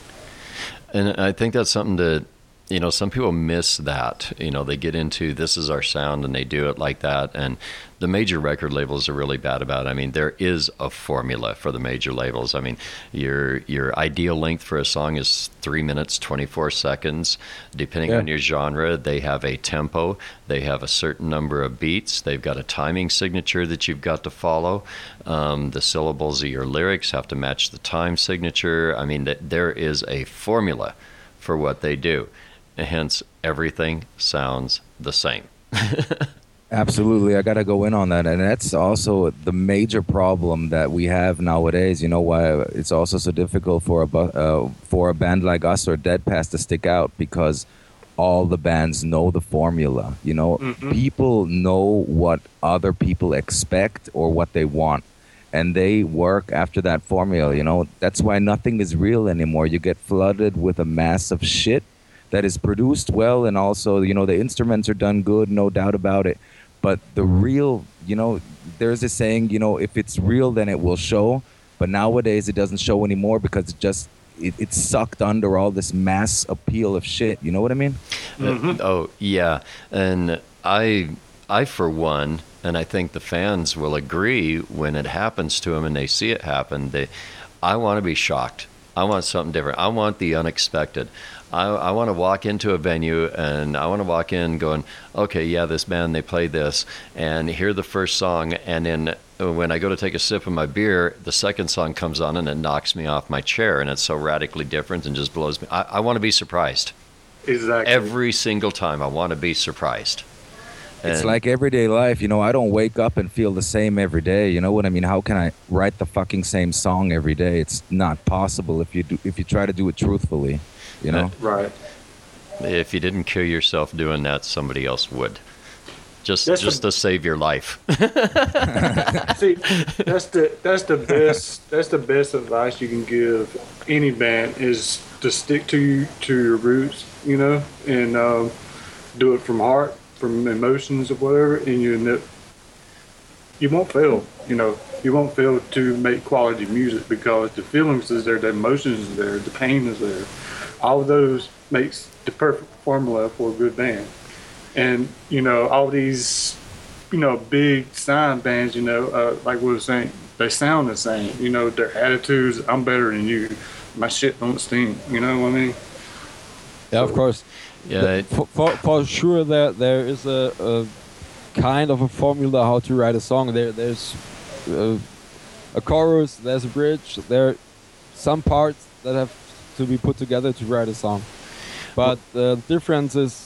And I think that's something that, you know, some people miss that. You know, they get into this is our sound and they do it like that. And the major record labels are really bad about it. I mean, there is a formula for the major labels. I mean, your your ideal length for a song is three minutes, twenty-four seconds. Depending Yeah. on your genre, they have a tempo. They have a certain number of beats. They've got a timing signature that you've got to follow. Um, the syllables of your lyrics have to match the time signature. I mean, th- there is a formula for what they do. Hence, everything sounds the same. Absolutely, I gotta go in on that, and that's also the major problem that we have nowadays. You know why it's also so difficult for a bu- uh, for a band like us or Dead Pass to stick out, because all the bands know the formula. You know, people know what other people expect or what they want, and they work after that formula. You know, that's why nothing is real anymore. You get flooded with a mass of shit that is produced well, and also, you know, the instruments are done good, no doubt about it. But the real, you know, there's a saying, you know, if it's real, then it will show. But nowadays it doesn't show anymore because it just, it, it's sucked under all this mass appeal of shit. You know what I mean? Uh, oh, yeah. And I, I, for one, and I think the fans will agree when it happens to them and they see it happen, they, I want to be shocked. I want something different. I want the unexpected. I, I want to walk into a venue and I want to walk in going, okay, yeah, this band, they play this, and hear the first song, and then when I go to take a sip of my beer, the second song comes on and it knocks me off my chair, and it's so radically different and just blows me. I, I want to be surprised. Exactly. Every single time I want to be surprised. It's And- like everyday life, you know. I don't wake up and feel the same every day. You know what I mean? How can I write the fucking same song every day? It's not possible if you do, if you try to do it truthfully. You know. Right. If you didn't kill yourself doing that, somebody else would. Just That's just the- to save your life. See, that's the that's the best that's the best advice you can give any band is to stick to to your roots, you know, and um, do it from heart, from emotions or whatever, and you ne- you won't fail. You know, you won't fail to make quality music because the feelings is there, the emotions is there, the pain is there. All of those makes the perfect formula for a good band. And you know, all these, you know, big sign bands, you know, uh, like we were saying, they sound the same. You know, their attitudes. I'm better than you. My shit don't stink. You know what I mean? Yeah, of course. Yeah, The- it- for, for, for sure, there there is a, a kind of a formula how to write a song. There there's uh, a chorus, there's a bridge, there are some parts that have to be put together to write a song. But the difference is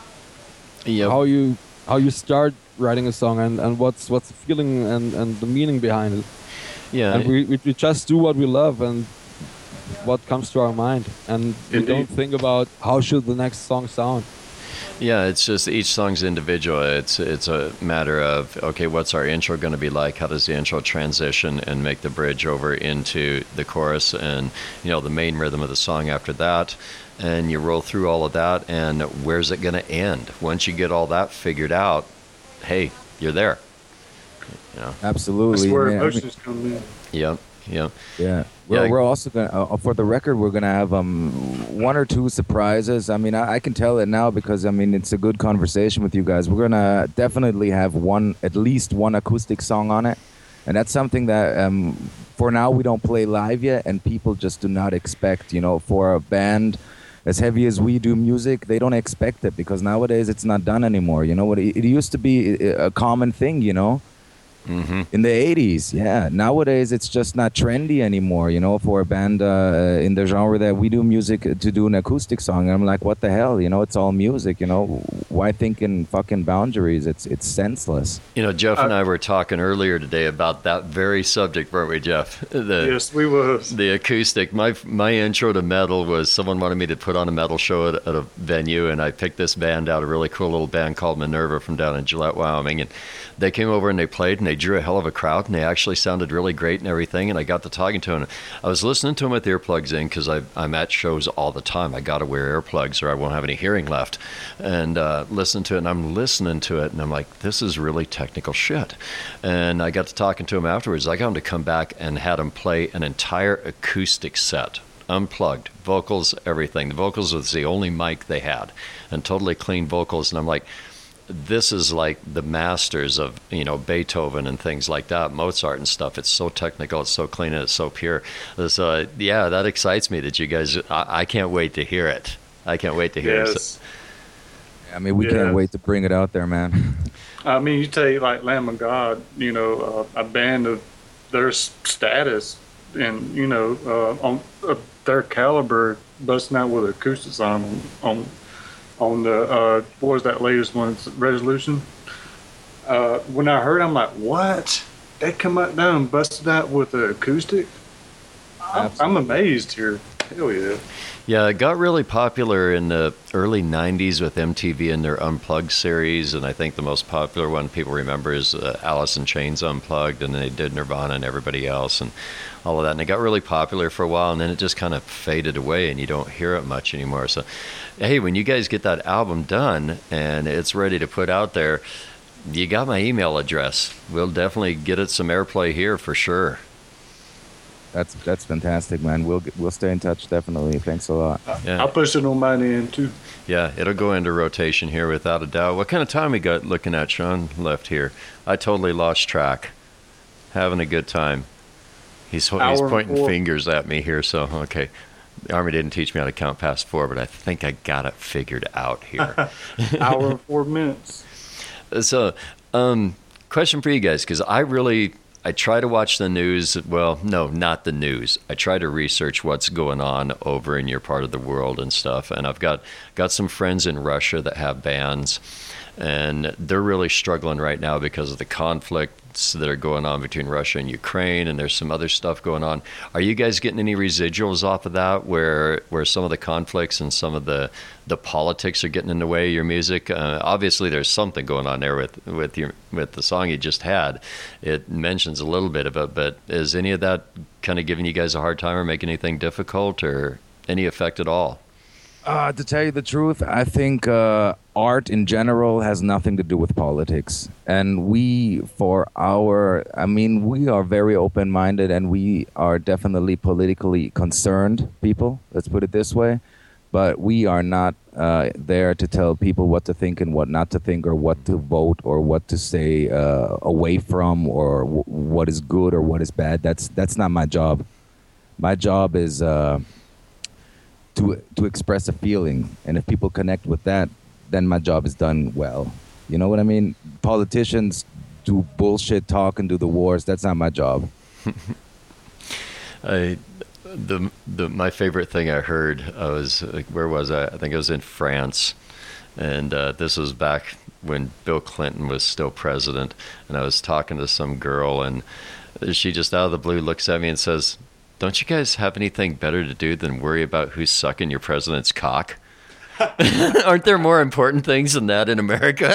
Yep. how you how you start writing a song and, and what's what's the feeling and, and the meaning behind it. yeah. And we, we we just do what we love and what comes to our mind, and we Indeed. don't think about how should the next song sound. Yeah, it's just each song's individual. It's it's a matter of, okay, what's our intro going to be like? How does the intro transition and make the bridge over into the chorus and, you know, the main rhythm of the song after that? And you roll through all of that, and where's it going to end? Once you get all that figured out, hey, you're there. You know? Absolutely. That's where man. I mean- emotions come in. Yep, yep. Yeah. We're, Yeah. we're also gonna uh, for the record we're gonna have um one or two surprises. I mean I, I can tell it now because I mean it's a good conversation with you guys. We're gonna definitely have one at least one acoustic song on it, and that's something that um for now we don't play live yet, and people just do not expect. You know, for a band as heavy as we do music, they don't expect it because nowadays it's not done anymore. You know what? It, it used to be a a common thing. You know. Mm-hmm. In the eighties, yeah. Nowadays, it's just not trendy anymore, you know, for a band uh, in the genre that we do music to do an acoustic song. And I'm like, what the hell? You know, it's all music, you know. Why think in fucking boundaries? It's it's senseless. You know, Jeff and I were talking earlier today about that very subject, weren't we, Jeff? The, Yes, we was. The acoustic. My my intro to metal was someone wanted me to put on a metal show at, at a venue, and I picked this band out, a really cool little band called Minerva from down in Gillette, Wyoming, and they came over and they played, and they drew a hell of a crowd, and they actually sounded really great and everything. And I got to talking to them. I was listening to them with earplugs in because I'm at shows all the time. I got to wear earplugs or I won't have any hearing left. And uh, listening to it, and I'm listening to it, and I'm like, this is really technical shit. And I got to talking to them afterwards. I got them to come back and had them play an entire acoustic set. Unplugged, vocals, everything. The vocals was the only mic they had, and totally clean vocals. And I'm like, this is like the masters of, you know, Beethoven and things like that, Mozart and stuff. It's so technical, it's so clean, and it's so pure. So, uh, yeah, that excites me that you guys, I, I can't wait to hear it. I can't wait to hear it. Yes. I mean, we Yeah. can't wait to bring it out there, man. I mean, you take like Lamb of God, you know, uh, a band of their s- status and, you know, uh, on uh, their caliber, busting out with acoustics on on on the uh, what was that latest one? Resolution. Uh, when I heard, I'm like, what? They come out down and busted out with the acoustic. I'm, I'm amazed here. Hell yeah. Yeah, it got really popular in the early nineties with M T V and their Unplugged series, and I think the most popular one people remember is uh, Alice in Chains Unplugged, and they did Nirvana and everybody else and all of that, and it got really popular for a while, and then it just kind of faded away, and you don't hear it much anymore. So, hey, when you guys get that album done and it's ready to put out there, you got my email address. We'll definitely get it some airplay here for sure. That's that's fantastic, man. We'll get- we'll stay in touch definitely. Thanks a lot. Yeah. I'll push it on my end too. Yeah, it'll go into rotation here without a doubt. What kind of time we got looking at, Sean, left here? I totally lost track. Having a good time. He's, he's Hour and pointing four. fingers at me here, so, okay. The Army didn't teach me how to count past four, but I think I got it figured out here. Hour and four minutes. So, um, question for you guys, because I really, I try to watch the news. Well, no, not the news. I try to research what's going on over in your part of the world and stuff. And I've got got some friends in Russia that have bands, and they're really struggling right now because of the conflicts that are going on between Russia and Ukraine, and there's some other stuff going on. Are you guys getting any residuals off of that, where where some of the conflicts and some of the the politics are getting in the way of your music? Uh, obviously, there's something going on there with with your with the song you just had. It mentions a little bit of it, but is any of that kind of giving you guys a hard time or making anything difficult or any effect at all? Uh, to tell you the truth, I think uh, art in general has nothing to do with politics. And we, for our, I mean, we are very open-minded and we are definitely politically concerned people, let's put it this way. But we are not uh, there to tell people what to think and what not to think, or what to vote, or what to stay uh, away from, or w- what is good or what is bad. That's that's not my job. My job is... Uh, to to express a feeling, and if people connect with that, then my job is done well. You know what I mean? Politicians do bullshit talk and do the wars. That's not my job. I the the my favorite thing I heard, I was like, where was I? I think I was in France, and uh, this was back when Bill Clinton was still president, and I was talking to some girl, and she just out of the blue looks at me and says, "Don't you guys have anything better to do than worry about who's sucking your president's cock?" Aren't there more important things than that in America?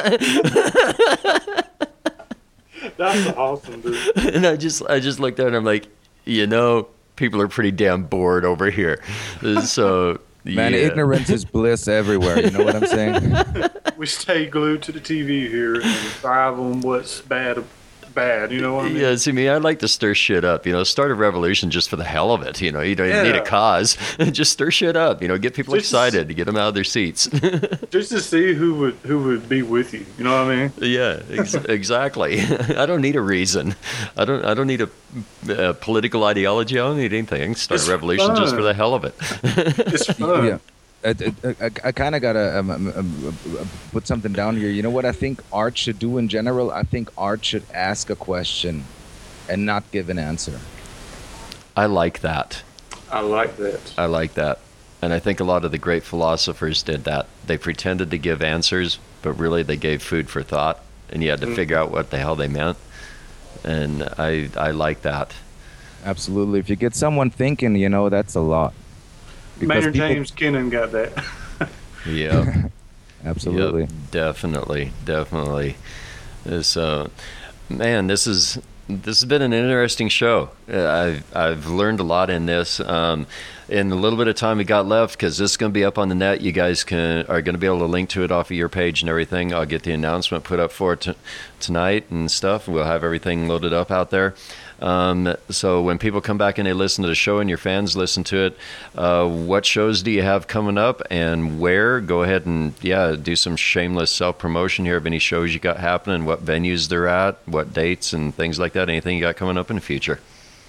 That's awesome, dude. And I just I just looked at her and I'm like, you know, people are pretty damn bored over here. So Man, yeah. ignorance is bliss everywhere. You know what I'm saying? We stay glued to the T V here and thrive on what's bad. Bad, you know what I mean? Yeah, see, me, I like to stir shit up. You know, start a revolution just for the hell of it. You know, you don't Yeah. need a cause. Just stir shit up. You know, get people Just- excited, to get them out of their seats. Just to see who would who would be with you. You know what I mean? Yeah, ex- exactly. I don't need a reason. I don't. I don't need a, a political ideology. I don't need anything. I can start It's a revolution just fun. for the hell of it. It's fun. Yeah. I, I, I, I kind of got to um, um, um, put something down here. You know what I think art should do in general? I think art should ask a question and not give an answer. I like that. I like that. I like that. And I think a lot of the great philosophers did that. They pretended to give answers, but really they gave food for thought, and you had to Mm. figure out what the hell they meant. And I I like that. Absolutely. If you get someone thinking, you know, that's a lot. Because Maynard people- James Kennan got that. Yeah. Absolutely. Yep, definitely, definitely. So, man, this is this has been an interesting show. Uh, I've I've learned a lot in this. Um, in the little bit of time we got left, because this is going to be up on the net, you guys can are going to be able to link to it off of your page and everything. I'll get the announcement put up for it t- tonight and stuff. We'll have everything loaded up out there. Um, so when people come back and they listen to the show and your fans listen to it, uh, what shows do you have coming up and where? Go ahead and, yeah, do some shameless self-promotion here of any shows you got happening, what venues they're at, what dates and things like that. Anything you got coming up in the future?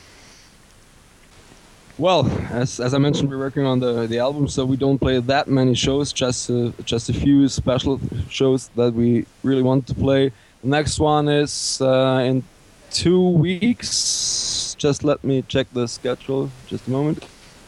Well, as as I mentioned, we're working on the the album, so we don't play that many shows. Just uh, just a few special shows that we really want to play. The next one is uh, in two weeks. Just let me check the schedule. Just a moment.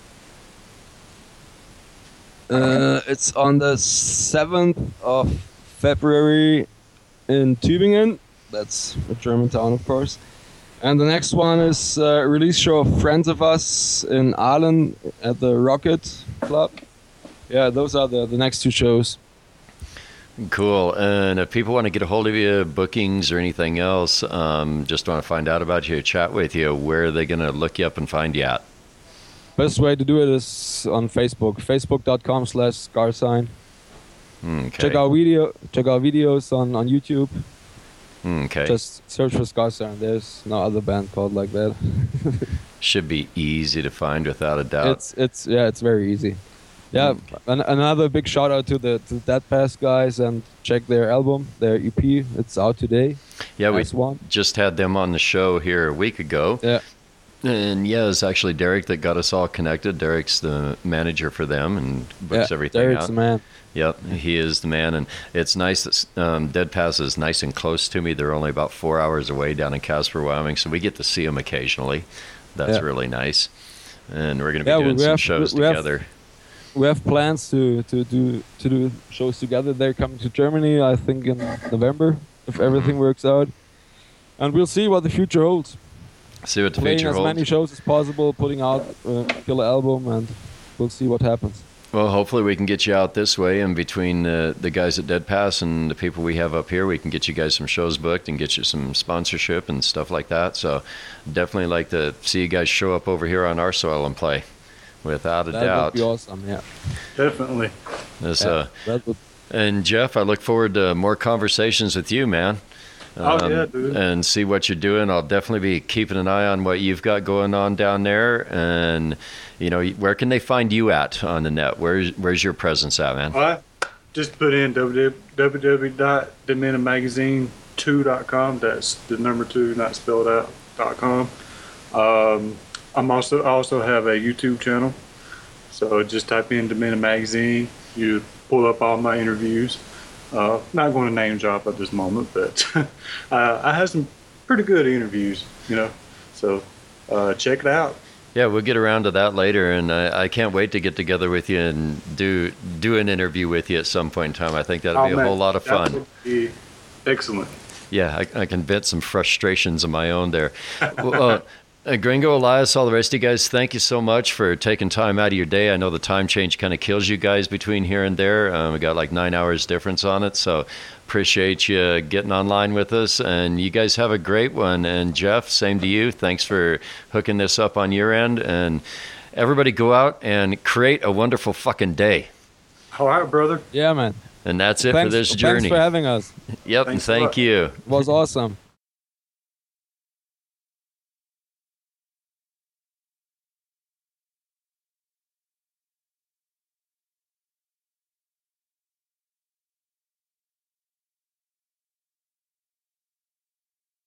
Uh, it's on the seventh of February in Tübingen. That's a German town, of course. And the next one is a release show of Friends of Us in Aalen at the Rocket Club. Yeah, those are the, the next two shows. Cool. And if people want to get a hold of you, bookings or anything else, um, just want to find out about you, chat with you, where are they going to look you up and find you at? Best way to do it is on Facebook, facebook.com slash scarsign. Okay. Check our video, check our videos on, on YouTube. Okay. Just search for Scarsign. There's no other band called like that. Should be easy to find without a doubt. It's it's yeah, it's very easy. Yeah, an, another big shout out to the to the Dead Pass guys, and check their album, their E P. It's out today. Yeah, we Nice one. just had them on the show here a week ago. Yeah. And yeah, it's actually Derek that got us all connected. Derek's the manager for them and books Yeah, everything Derek's out. the man. Yep, he is the man, and it's nice that um, Dead Pass is nice and close to me. They're only about four hours away down in Casper, Wyoming, so we get to see them occasionally. That's Yeah. really nice, and we're going to be Yeah, doing we some have- shows we have- together. We have plans to, to do to do shows together. They're coming to Germany, I think, in November, if Mm-hmm. everything works out. And we'll see what the future holds. See what the Playing future as holds. many shows as possible, putting out a killer album, and we'll see what happens. Well, hopefully we can get you out this way, and between uh, the guys at Dead Pass and the people we have up here, we can get you guys some shows booked and get you some sponsorship and stuff like that. So definitely like to see you guys show up over here on our soil and play, without a That doubt. would be awesome, yeah. Definitely. This, Yeah, uh, that would, and Jeff, I look forward to more conversations with you, man. Oh, yeah, dude. And see what you're doing. I'll definitely be keeping an eye on what you've got going on down there. And, you know, where can they find you at on the net? Where's where's your presence at, man? All right. Just put in w w w dot demented magazine two dot com. That's the number two, not spelled out, dot com. Um, I'm also I also have a YouTube channel. So just type in Demented Magazine. You pull up all my interviews. Uh, not going to name drop at this moment, but uh, I had some pretty good interviews, you know. So uh, check it out. Yeah, we'll get around to that later, and I, I can't wait to get together with you and do do an interview with you at some point in time. I think that'll Oh, be a man, whole lot of that fun. would be excellent. Yeah, I, I can vent some frustrations of my own there. Well, uh, uh, Gringo, Elias, all the rest of you guys, thank you so much for taking time out of your day. I know the time change kind of kills you guys between here and there. Um, we got like nine hours difference on it, so appreciate you getting online with us. And you guys have a great one. And Jeff, same to you. Thanks for hooking this up on your end. And everybody go out and create a wonderful fucking day. All right, brother. yeah, man. And that's it Thanks, for this thanks journey. for having us. Yep, Thanks a thank lot. you. It was awesome.